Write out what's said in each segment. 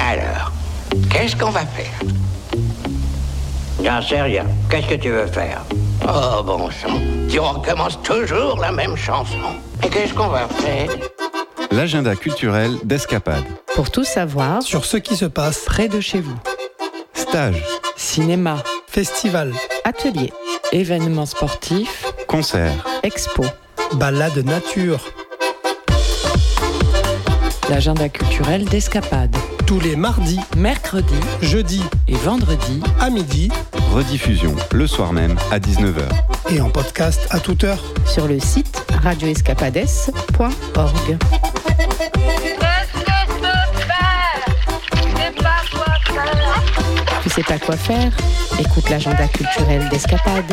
Alors, qu'est-ce qu'on va faire? J'en sais rien. Qu'est-ce que tu veux faire? Oh, bon sang. Tu recommences toujours la même chanson. Et qu'est-ce qu'on va faire? L'agenda culturel d'Escapade. Pour tout savoir sur ce qui se passe près de chez vous. Stage, Cinéma, festival, atelier, événements sportifs, concert, expo. balade nature, L'agenda culturel d'Escapade. tous les mardis, Mercredi jeudis et vendredi à midi rediffusion le soir même à 19h. et en podcast à toute heure. sur le site radioescapades.org. Tu sais pas quoi faire? Écoute l'agenda culturel d'Escapade.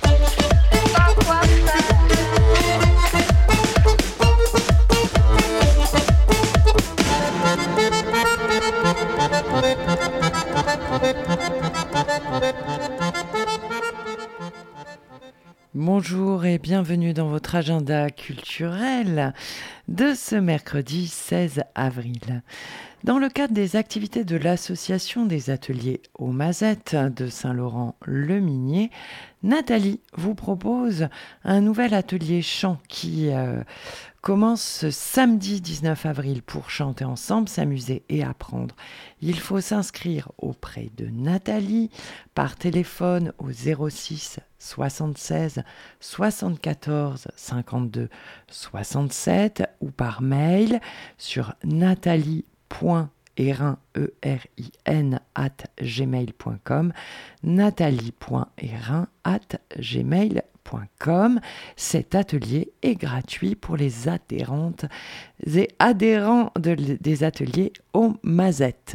Bonjour et bienvenue dans votre agenda culturel de ce mercredi 16 avril. Dans le cadre des activités de l'association des ateliers aux Mazettes de Saint-Laurent-le-Minier, Nathalie vous propose un nouvel atelier chant qui commence ce samedi 19 avril pour chanter ensemble, s'amuser et apprendre. Il faut s'inscrire auprès de Nathalie par téléphone au 06 76 74 52 67 ou par mail sur nathalie.erin@gmail.com nathalie.erin@gmail.com. Cet atelier est gratuit pour les adhérentes et adhérents des ateliers aux Mazettes.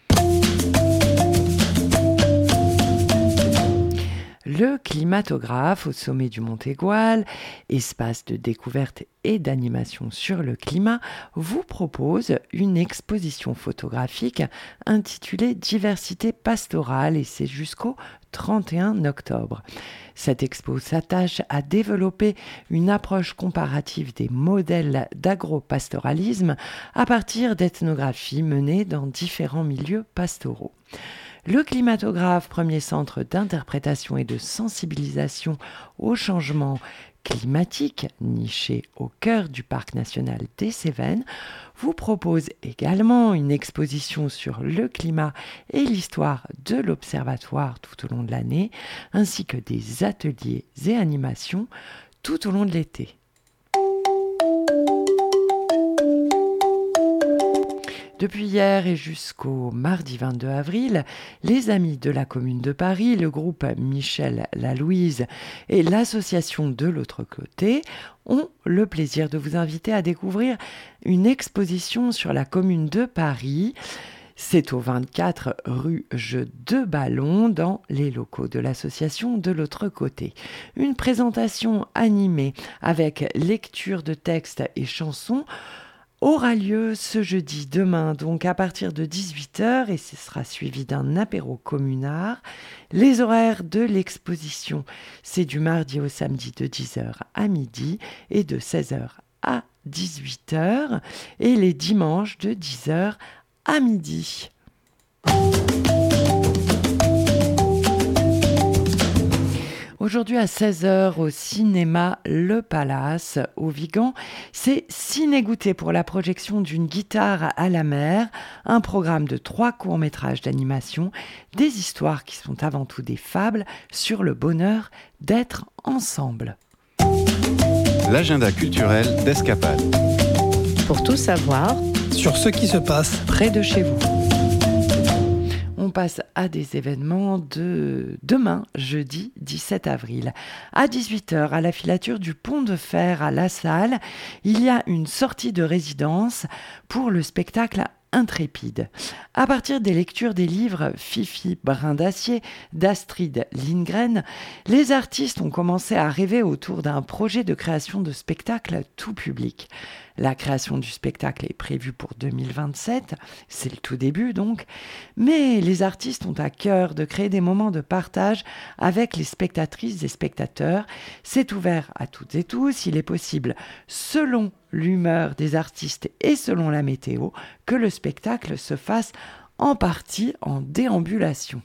Le climatographe au sommet du Mont Égual, espace de découverte et d'animation sur le climat, vous propose une exposition photographique intitulée Diversité pastorale et c'est jusqu'au 31 octobre. Cette expo s'attache à développer une approche comparative des modèles d'agropastoralisme à partir d'ethnographies menées dans différents milieux pastoraux. Le climatographe, premier centre d'interprétation et de sensibilisation au changement climatique, niché au cœur du parc national des Cévennes, vous propose également une exposition sur le climat et l'histoire de l'observatoire tout au long de l'année, ainsi que des ateliers et animations tout au long de l'été. Depuis hier et jusqu'au mardi 22 avril, les Amis de la Commune de Paris, le groupe Michel Lalouise et l'association De l'autre côté ont le plaisir de vous inviter à découvrir une exposition sur la Commune de Paris. C'est au 24 rue Jeu de Ballon, dans les locaux de l'association De l'autre côté. Une présentation animée avec lecture de textes et chansons aura lieu ce jeudi, demain, donc à partir de 18h, et ce sera suivi d'un apéro communard. Les horaires de l'exposition, c'est du mardi au samedi de 10h à midi et de 16h à 18h, et les dimanches de 10h à midi. Aujourd'hui à 16h au cinéma Le Palace au Vigan, c'est Ciné Goûter pour la projection d'une guitare à la mer, un programme de 3 courts-métrages d'animation, des histoires qui sont avant tout des fables sur le bonheur d'être ensemble. L'agenda culturel d'Escapade. Pour tout savoir Sur ce qui se passe près de chez vous. On passe à des événements de demain, jeudi 17 avril. À 18h, à la filature du Pont de Fer à La Salle, il y a une sortie de résidence pour le spectacle Intrépide. À partir des lectures des livres Fifi Brin d'Acier d'Astrid Lindgren, les artistes ont commencé à rêver autour d'un projet de création de spectacle tout public. La création du spectacle est prévue pour 2027, c'est le tout début donc, mais les artistes ont à cœur de créer des moments de partage avec les spectatrices et spectateurs. C'est ouvert à toutes et tous, il est possible, selon l'humeur des artistes et selon la météo, que le spectacle se fasse en partie en déambulation.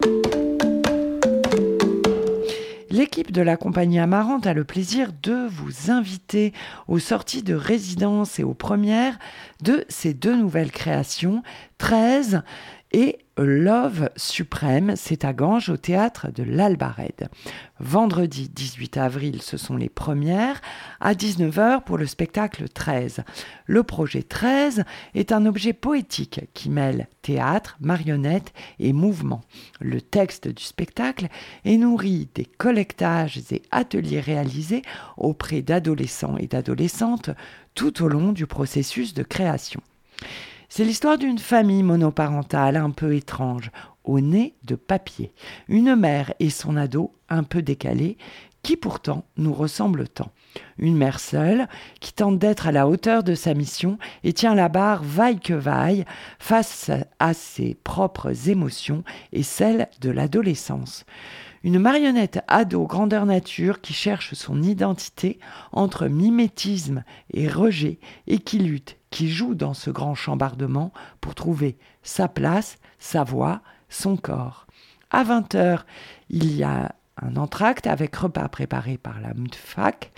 L'équipe de la compagnie Amarante a le plaisir de vous inviter aux sorties de résidence et aux premières de ces 2 nouvelles créations, 13 et Love Suprême, c'est à Ganges au théâtre de l'Albarède. Vendredi 18 avril, ce sont les premières, à 19h pour le spectacle 13. Le projet 13 est un objet poétique qui mêle théâtre, marionnette et mouvement. Le texte du spectacle est nourri des collectages et ateliers réalisés auprès d'adolescents et d'adolescentes tout au long du processus de création. C'est l'histoire d'une famille monoparentale un peu étrange, au nez de papier. Une mère et son ado un peu décalés, qui pourtant nous ressemblent tant. Une mère seule, qui tente d'être à la hauteur de sa mission et tient la barre vaille que vaille face à ses propres émotions et celles de l'adolescence. Une marionnette ado grandeur nature qui cherche son identité entre mimétisme et rejet et qui lutte, qui joue dans ce grand chambardement pour trouver sa place, sa voix, son corps. À 20h, il y a un entracte avec repas préparé par la MUTFAC.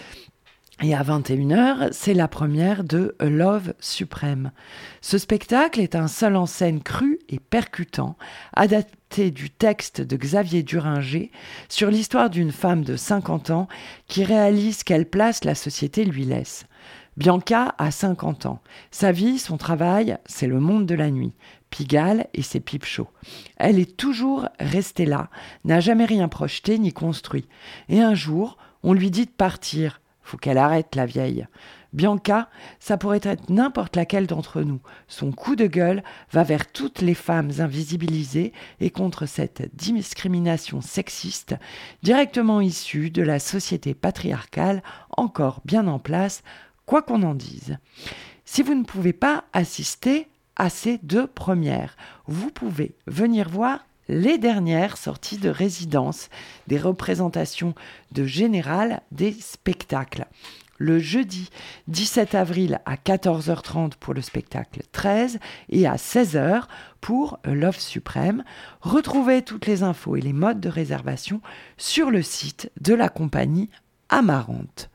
Et à 21h, c'est la première de Love Suprême. Ce spectacle est un seul en scène cru et percutant, adapté du texte de Xavier Duringer sur l'histoire d'une femme de 50 ans qui réalise quelle place la société lui laisse. Bianca a 50 ans. Sa vie, son travail, c'est le monde de la nuit. Pigalle et ses pipes chauds. Elle est toujours restée là, n'a jamais rien projeté ni construit. Et un jour, on lui dit de partir. Faut qu'elle arrête, la vieille. Bianca, ça pourrait être n'importe laquelle d'entre nous. Son coup de gueule va vers toutes les femmes invisibilisées et contre cette discrimination sexiste directement issue de la société patriarcale encore bien en place, quoi qu'on en dise. Si vous ne pouvez pas assister à ces 2 premières, vous pouvez venir voir les dernières sorties de résidence, des représentations de général des spectacles. Le jeudi 17 avril à 14h30 pour le spectacle 13 et à 16h pour Love Suprême. Retrouvez toutes les infos et les modes de réservation sur le site de la compagnie Amarante.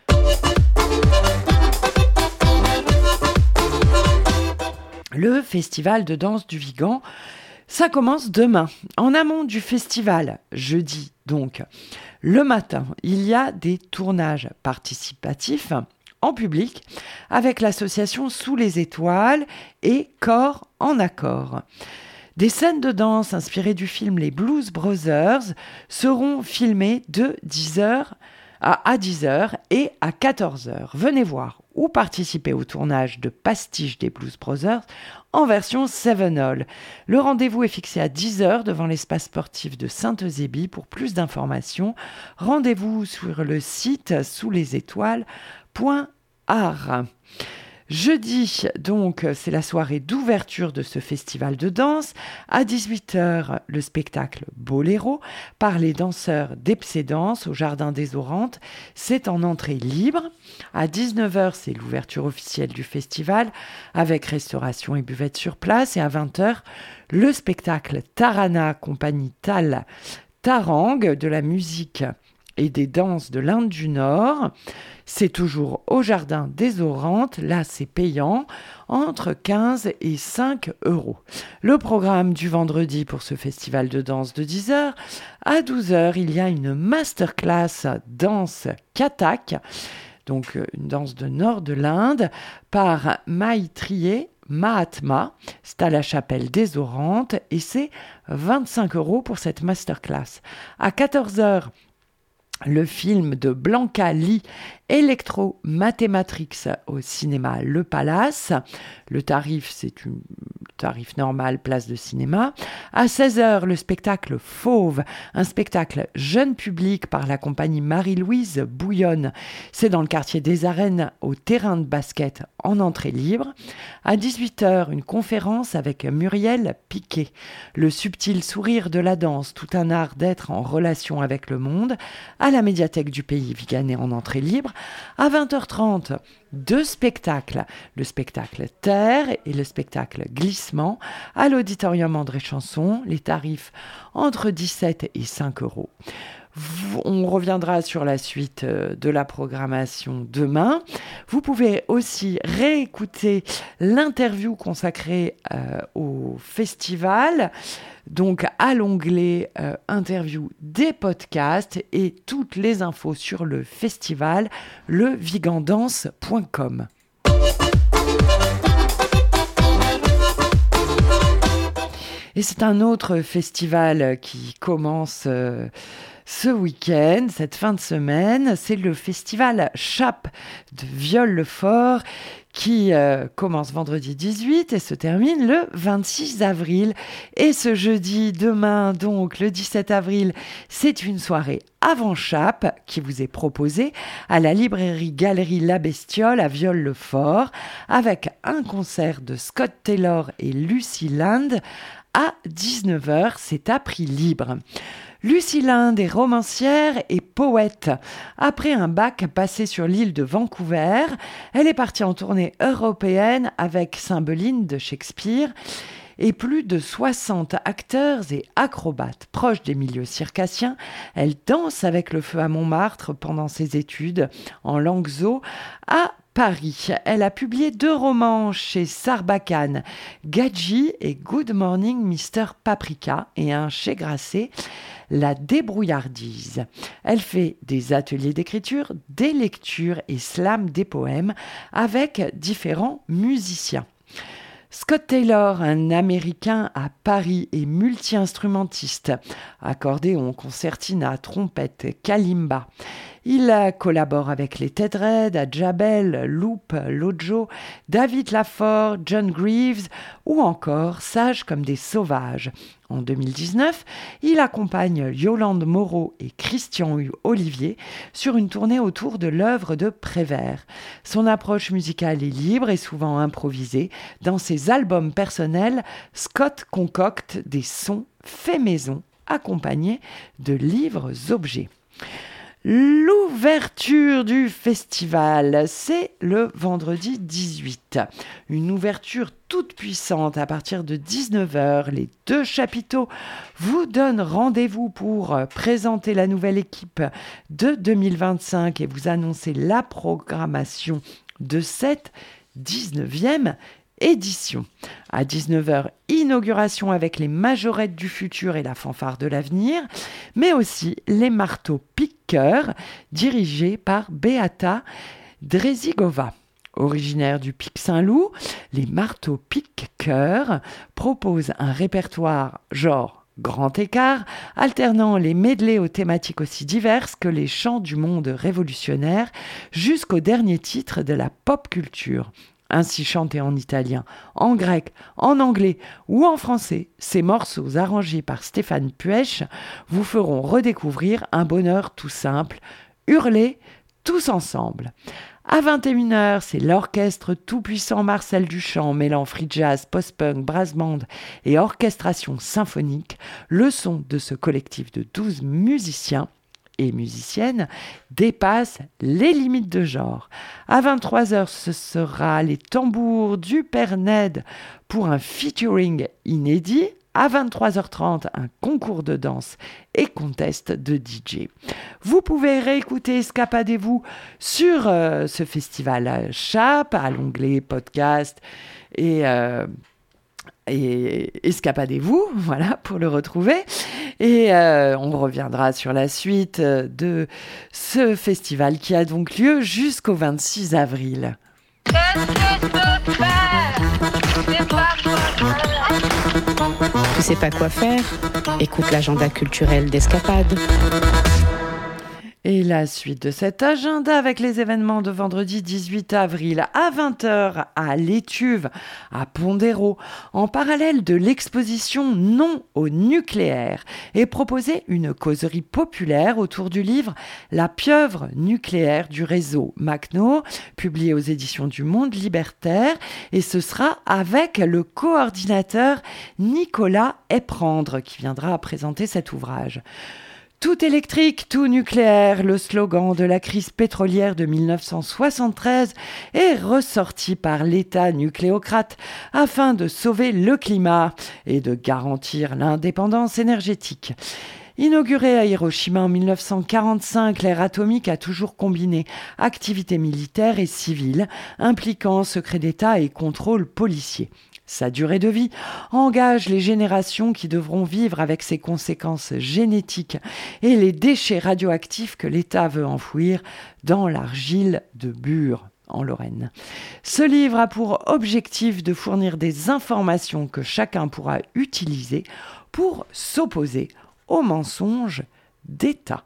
Le festival de danse du Vigan, ça commence demain. En amont du festival, jeudi donc, le matin, il y a des tournages participatifs en public avec l'association Sous les étoiles et Corps en accord. Des scènes de danse inspirées du film Les Blues Brothers seront filmées de 10h à 10h et à 14h. Venez voir ou participer au tournage de Pastiche des Blues Brothers en version 7all. Le rendez-vous est fixé à 10h devant l'espace sportif de Sainte-Eusébie. Pour plus d'informations, rendez-vous sur le site souslesetoiles.art. Jeudi, donc, c'est la soirée d'ouverture de ce festival de danse. À 18h, le spectacle Boléro par les danseurs d'Epsédance au Jardin des Orantes. C'est en entrée libre. À 19h, c'est l'ouverture officielle du festival avec restauration et buvette sur place. Et à 20h, le spectacle Tarana, compagnie Tal Tarang, de la musique et des danses de l'Inde du Nord. C'est toujours au Jardin des Orantes. Là, c'est payant, entre 15 et 5 €. Le programme du vendredi pour ce festival de danse de 10h. À 12h, il y a une masterclass danse Kathak, donc une danse de nord de l'Inde, par Maitreyi Mahatma. C'est à la chapelle des Orantes et c'est 25 € pour cette masterclass. À 14h, le film de Blanca Lee, Electro Mathematrix, au cinéma Le Palace. Le tarif, c'est un tarif normal, place de cinéma. À 16h, le spectacle Fauve, un spectacle jeune public par la compagnie Marie-Louise Bouillonne. C'est dans le quartier des Arènes, au terrain de basket, en entrée libre. À 18h, une conférence avec Muriel Piquet. Le subtil sourire de la danse, tout un art d'être en relation avec le monde, à la médiathèque du Pays Viganais en entrée libre. À 20h30, 2 spectacles, le spectacle Terre et le spectacle Glissement, à l'Auditorium André Chanson, les tarifs entre 17 et 5 euros. On reviendra sur la suite de la programmation demain. Vous pouvez aussi réécouter l'interview consacrée au festival, donc à l'onglet interview des podcasts, et toutes les infos sur le festival, levigandance.com. Et c'est un autre festival qui commence ce week-end, cette fin de semaine. C'est le festival Chape de Viol-le-Fort qui commence vendredi 18 et se termine le 26 avril. Et ce jeudi, demain, donc le 17 avril, c'est une soirée avant Chape qui vous est proposée à la librairie Galerie La Bestiole à Viol-le-Fort, avec un concert de Scott Taylor et Lucy Land à 19h. C'est à prix libre. Lucy Land est romancière et poète. Après un bac passé sur l'île de Vancouver, elle est partie en tournée européenne avec Cymbeline de Shakespeare et plus de 60 acteurs et acrobates proches des milieux circassiens. Elle danse avec le feu à Montmartre pendant ses études en langue zo à Paris. Elle a publié 2 romans chez Sarbacane, Gadji et Good Morning Mr. Paprika, et un chez Grasset, La Débrouillardise. Elle fait des ateliers d'écriture, des lectures et slam des poèmes avec différents musiciens. Scott Taylor, un Américain à Paris et multi-instrumentiste, accordéon, concertina, trompette, kalimba. Il collabore avec les Ted Red, Jabel, Loop, Lojo, David Lafort, John Greaves ou encore Sages comme des sauvages. En 2019, il accompagne Yolande Moreau et Christian Olivier sur une tournée autour de l'œuvre de Prévert. Son approche musicale est libre et souvent improvisée. Dans ses albums personnels, Scott concocte des sons faits maison accompagnés de livres-objets. L'ouverture du festival, c'est le vendredi 18. Une ouverture toute puissante à partir de 19h. Les 2 chapiteaux vous donnent rendez-vous pour présenter la nouvelle équipe de 2025 et vous annoncer la programmation de cette 19e édition. À 19h, inauguration avec les majorettes du futur et la fanfare de l'avenir, mais aussi les marteaux piqueurs dirigés par Beata Drezigova. Originaire du Pic Saint-Loup, les marteaux piqueurs proposent un répertoire genre grand écart, alternant les medleys aux thématiques aussi diverses que les chants du monde révolutionnaire jusqu'au dernier titre de la pop culture. Ainsi chantés en italien, en grec, en anglais ou en français, ces morceaux arrangés par Stéphane Puech vous feront redécouvrir un bonheur tout simple, hurler tous ensemble. À 21h, c'est l'orchestre tout-puissant Marcel Duchamp, mêlant free jazz, post-punk, brass band et orchestration symphonique. Le son de ce collectif de 12 musiciens et musiciennes dépasse les limites de genre. À 23h, ce sera les tambours du Père Ned pour un featuring inédit. À 23h30, un concours de danse et contest de DJ. Vous pouvez réécouter Escapadez-vous sur ce festival Chape à l'onglet podcast et Escapadez-vous, voilà, pour le retrouver. Et on reviendra sur la suite de ce festival qui a donc lieu jusqu'au 26 avril. Tu sais pas quoi faire? Écoute l'agenda culturel d'Escapade. Et la suite de cet agenda avec les événements de vendredi 18 avril à 20h à l'Étuve, à Pondéreau, en parallèle de l'exposition Non au nucléaire, est proposée une causerie populaire autour du livre La pieuvre nucléaire du réseau Macno, publié aux éditions du Monde Libertaire, et ce sera avec le coordinateur Nicolas Eprendre qui viendra présenter cet ouvrage. Tout électrique, tout nucléaire, le slogan de la crise pétrolière de 1973 est ressorti par l'État nucléocrate afin de sauver le climat et de garantir l'indépendance énergétique. Inauguré à Hiroshima en 1945, l'ère atomique a toujours combiné activités militaires et civiles, impliquant secret d'État et contrôle policier. Sa durée de vie engage les générations qui devront vivre avec ses conséquences génétiques et les déchets radioactifs que l'État veut enfouir dans l'argile de Bure, en Lorraine. Ce livre a pour objectif de fournir des informations que chacun pourra utiliser pour s'opposer aux mensonges d'État.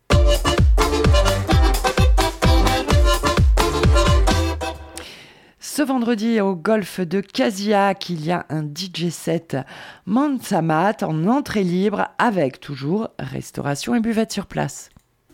Ce vendredi, au golfe de Casillac, il y a un DJ set Mansamat en entrée libre avec toujours restauration et buvette sur place.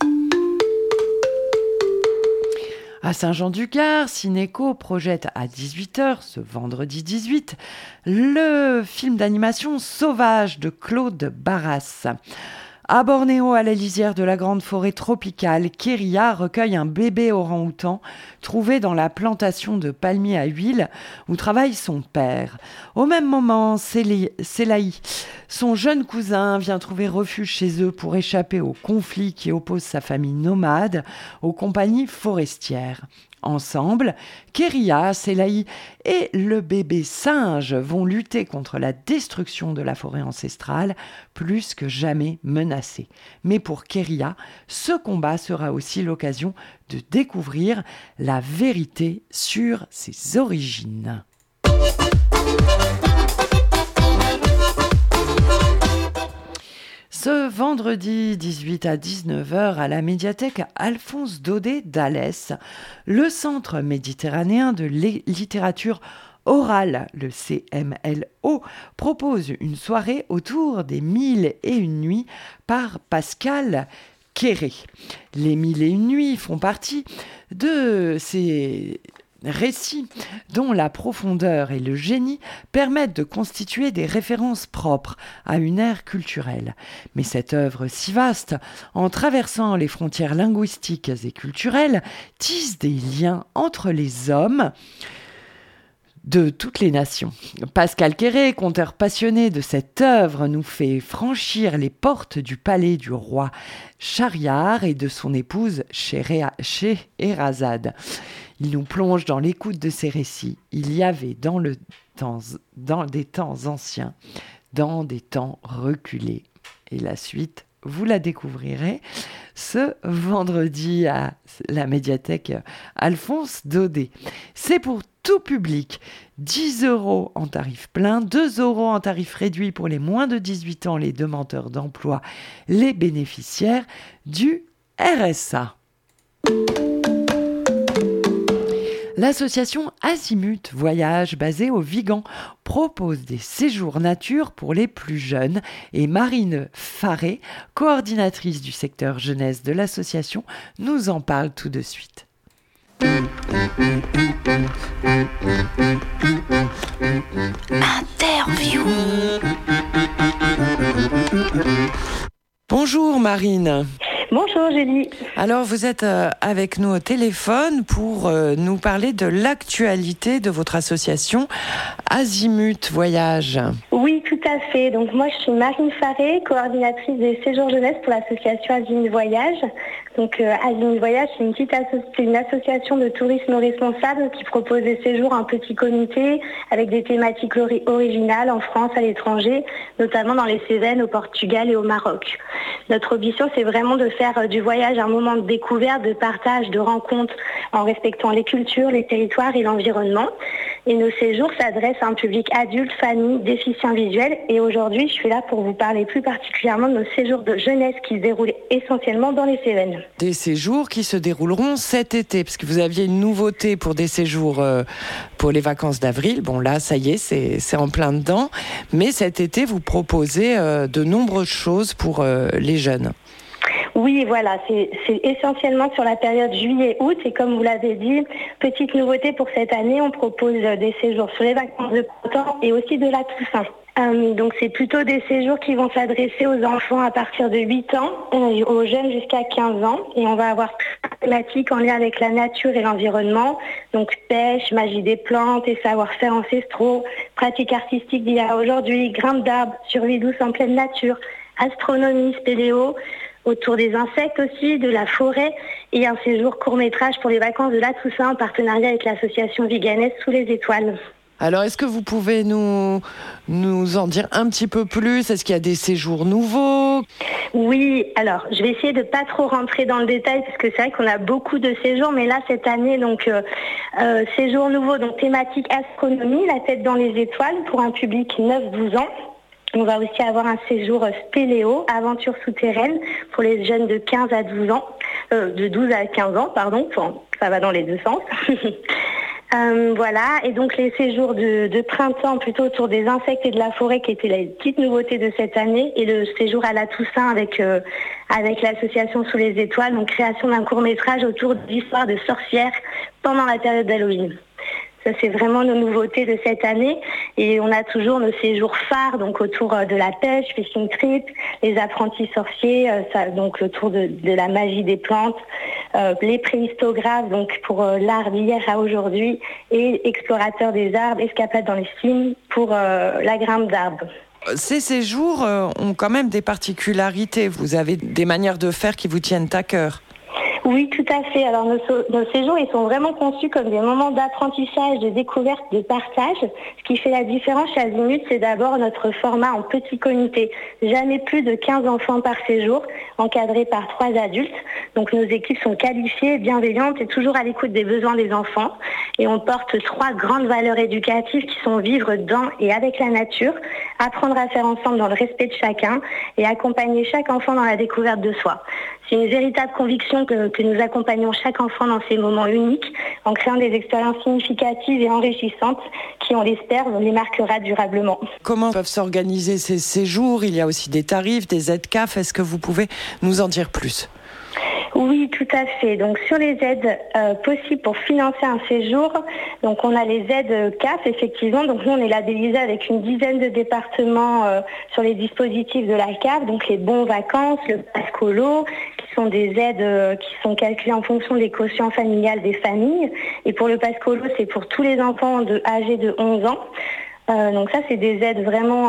À Saint-Jean-du-Gard, Cinéco projette à 18h, ce vendredi 18, le film d'animation Sauvage de Claude Barras. À Bornéo, à la lisière de la grande forêt tropicale, Kéria recueille un bébé orang-outan trouvé dans la plantation de palmiers à huile où travaille son père. Au même moment, Selaï, son jeune cousin, vient trouver refuge chez eux pour échapper au conflit qui oppose sa famille nomade aux compagnies forestières. Ensemble, Kéria, Selaï et le bébé singe vont lutter contre la destruction de la forêt ancestrale, plus que jamais menacée. Mais pour Kéria, ce combat sera aussi l'occasion de découvrir la vérité sur ses origines. Ce vendredi 18 à 19h à la médiathèque Alphonse Daudet d'Alès, le Centre méditerranéen de littérature orale, le CMLO, propose une soirée autour des 1001 nuits par Pascal Quéré. Les 1001 nuits font partie de ces récits dont la profondeur et le génie permettent de constituer des références propres à une ère culturelle. Mais cette œuvre si vaste, en traversant les frontières linguistiques et culturelles, tisse des liens entre les hommes de toutes les nations. Pascal Quéré, conteur passionné de cette œuvre, nous fait franchir les portes du palais du roi Schahriar et de son épouse Scheherazade. Il nous plonge dans l'écoute de ces récits. Il y avait dans des temps anciens, dans des temps reculés. Et la suite, vous la découvrirez ce vendredi à la médiathèque Alphonse Daudet. C'est pour tout public, 10 € en tarif plein, 2 € en tarif réduit pour les moins de 18 ans, les demandeurs d'emploi, les bénéficiaires du RSA. L'association Azimut Voyage, basée au Vigan, propose des séjours nature pour les plus jeunes et Marine Faré, coordinatrice du secteur jeunesse de l'association, nous en parle tout de suite. Interview. Bonjour Marine. Bonjour Julie. Alors vous êtes avec nous au téléphone pour nous parler de l'actualité de votre association Azimut Voyage. Oui, tout à fait. Donc moi je suis Marine Faré, coordinatrice des séjours jeunesse pour l'association Azimut Voyage. Donc Azimut Voyage, c'est une association de tourisme responsable qui propose des séjours en petit comité avec des thématiques originales en France, à l'étranger, notamment dans les Cévennes, au Portugal et au Maroc. Notre ambition, c'est vraiment de faire du voyage un moment de découverte, de partage, de rencontre en respectant les cultures, les territoires et l'environnement. Et nos séjours s'adressent à un public adulte, famille, déficient visuel. Et aujourd'hui, je suis là pour vous parler plus particulièrement de nos séjours de jeunesse qui se déroulent essentiellement dans les Cévennes. Des séjours qui se dérouleront cet été, parce que vous aviez une nouveauté pour des séjours pour les vacances d'avril. Bon là, ça y est, c'est en plein dedans. Mais cet été, vous proposez de nombreuses choses pour les jeunes. Oui, voilà, c'est essentiellement sur la période juillet-août et comme vous l'avez dit, petite nouveauté pour cette année, on propose des séjours sur les vacances de printemps et aussi de la Toussaint. Donc c'est plutôt des séjours qui vont s'adresser aux enfants à partir de 8 ans, aux jeunes jusqu'à 15 ans. Et on va avoir plein de thématiques en lien avec la nature et l'environnement. Donc pêche, magie des plantes et savoir-faire ancestraux, pratiques artistiques d'il y a aujourd'hui, grimpe d'arbres, survie douce en pleine nature, astronomie, spéléo, autour des insectes aussi, de la forêt, et un séjour court-métrage pour les vacances de la Toussaint en partenariat avec l'association Viganaise Sous les Étoiles. Alors, est-ce que vous pouvez nous en dire un petit peu plus ? Est-ce qu'il y a des séjours nouveaux ? Oui, alors je vais essayer de pas trop rentrer dans le détail parce que c'est vrai qu'on a beaucoup de séjours, mais là cette année, donc séjour nouveau, donc thématique astronomie, la tête dans les étoiles pour un public 9-12 ans. On va aussi avoir un séjour spéléo, aventure souterraine pour les jeunes de 15 à 12 ans, de 12 à 15 ans, pardon, enfin, ça va dans les deux sens. Voilà, et donc les séjours de printemps plutôt autour des insectes et de la forêt qui étaient la petite nouveauté de cette année, et le séjour à la Toussaint avec l'association Sous les Étoiles, donc création d'un court-métrage autour d'histoires de sorcières pendant la période d'Halloween. Ça, c'est vraiment nos nouveautés de cette année. Et on a toujours nos séjours phares, donc autour de la pêche, fishing trip, les apprentis sorciers, donc autour de la magie des plantes, les préhistographes, donc pour l'art d'hier à aujourd'hui, et explorateurs des arbres, escapades dans les cimes pour la grimpe d'arbres. Ces séjours ont quand même des particularités. Vous avez des manières de faire qui vous tiennent à cœur. Oui, tout à fait. Alors nos séjours, ils sont vraiment conçus comme des moments d'apprentissage, de découverte, de partage. Ce qui fait la différence chez Azimut, c'est d'abord notre format en petit comité. Jamais plus de 15 enfants par séjour, encadrés par 3 adultes. Donc nos équipes sont qualifiées, bienveillantes et toujours à l'écoute des besoins des enfants. Et on porte 3 grandes valeurs éducatives qui sont vivre dans et avec la nature, apprendre à faire ensemble dans le respect de chacun et accompagner chaque enfant dans la découverte de soi. C'est une véritable conviction que nous accompagnons chaque enfant dans ces moments uniques en créant des expériences significatives et enrichissantes qui, on l'espère, les marquera durablement. Comment peuvent s'organiser ces séjours ? Il y a aussi des tarifs, des aides CAF. Est-ce que vous pouvez nous en dire plus ? Oui, tout à fait. Donc sur les aides possibles pour financer un séjour, donc on a les aides CAF effectivement. Donc nous on est labellisé avec une dizaine de départements sur les dispositifs de la CAF, donc les bons vacances, le pass colo, qui sont des aides qui sont calculées en fonction des quotients familiales des familles. Et pour le pass colo, c'est pour tous les enfants âgés de 11 ans. Donc ça c'est des aides vraiment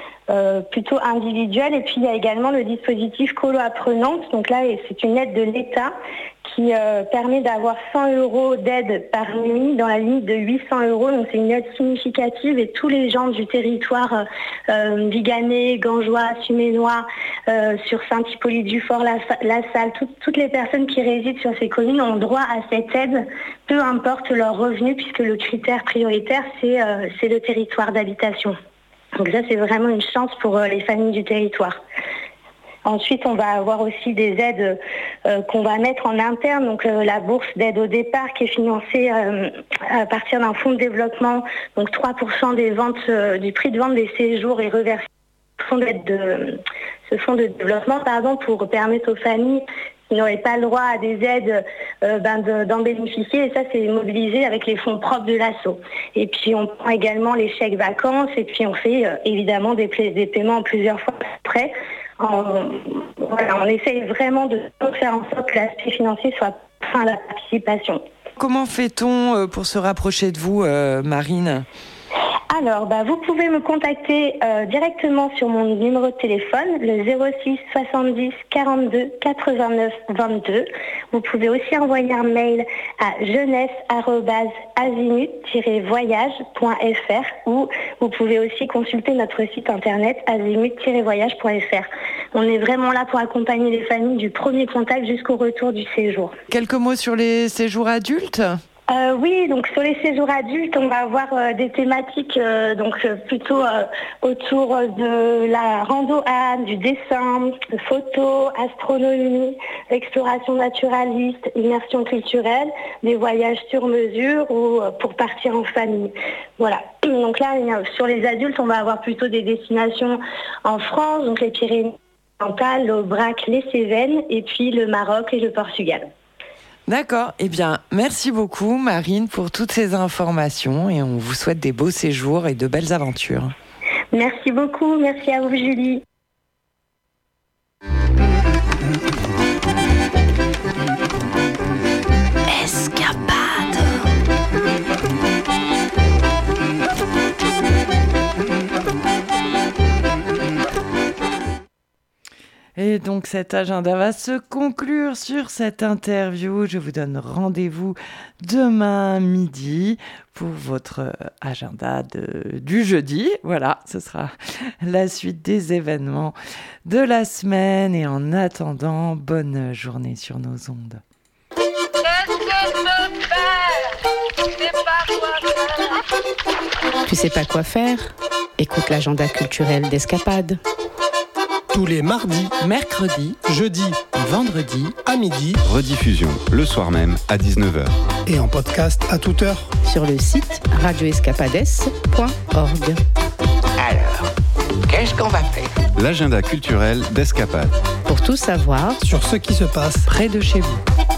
plutôt individuelle. Et puis il y a également le dispositif colo apprenante. Donc là, c'est une aide de l'État qui permet d'avoir 100 € d'aide par nuit dans la limite de 800 €. Donc c'est une aide significative et tous les gens du territoire viganais, gangeois, suménois, sur Saint-Hippolyte-du-Fort, la Salle, toutes les personnes qui résident sur ces communes ont droit à cette aide, peu importe leur revenu, puisque le critère prioritaire, c'est le territoire d'habitation. Donc ça, c'est vraiment une chance pour les familles du territoire. Ensuite, on va avoir aussi des aides qu'on va mettre en interne. Donc la bourse d'aide au départ qui est financée à partir d'un fonds de développement. Donc 3% des ventes, du prix de vente des séjours est reversé au ce fonds de développement pour permettre aux familles qui n'auraient pas le droit à des aides d'en bénéficier, et ça c'est mobilisé avec les fonds propres de l'asso. Et puis on prend également les chèques vacances, et puis on fait évidemment des paiements en plusieurs fois après. On essaye vraiment de faire en sorte que l'aspect financier soit fin à la participation. Comment fait-on pour se rapprocher de vous, Marine ? Alors, vous pouvez me contacter directement sur mon numéro de téléphone, le 06 70 42 89 22. Vous pouvez aussi envoyer un mail à jeunesse@azimut-voyage.fr ou vous pouvez aussi consulter notre site internet azimut-voyage.fr. On est vraiment là pour accompagner les familles du premier contact jusqu'au retour du séjour. Quelques mots sur les séjours adultes ? Oui, donc sur les séjours adultes, on va avoir des thématiques plutôt autour de la rando âne, du dessin, de photo, astronomie, exploration naturaliste, immersion culturelle, des voyages sur mesure ou pour partir en famille. Voilà. Donc là, sur les adultes, on va avoir plutôt des destinations en France, donc les Pyrénées-Orientales, l'Aubrac, les Cévennes, et puis le Maroc et le Portugal. D'accord. Eh bien, merci beaucoup, Marine, pour toutes ces informations et on vous souhaite des beaux séjours et de belles aventures. Merci beaucoup, merci à vous Julie. Et donc cet agenda va se conclure sur cette interview. Je vous donne rendez-vous demain midi pour votre agenda du jeudi. Voilà, ce sera la suite des événements de la semaine. Et en attendant, bonne journée sur nos ondes. Tu sais pas quoi faire ? Écoute l'agenda culturel d'Escapade. Tous les mardis, Mercredi, jeudis, vendredi, à midi Rediffusion le soir même à 19h. et en podcast à toute heure. Sur le site radioescapades.org. Alors, qu'est-ce qu'on va faire? L'agenda culturel d'Escapade. Pour tout savoir, Sur ce qui se passe près de chez vous.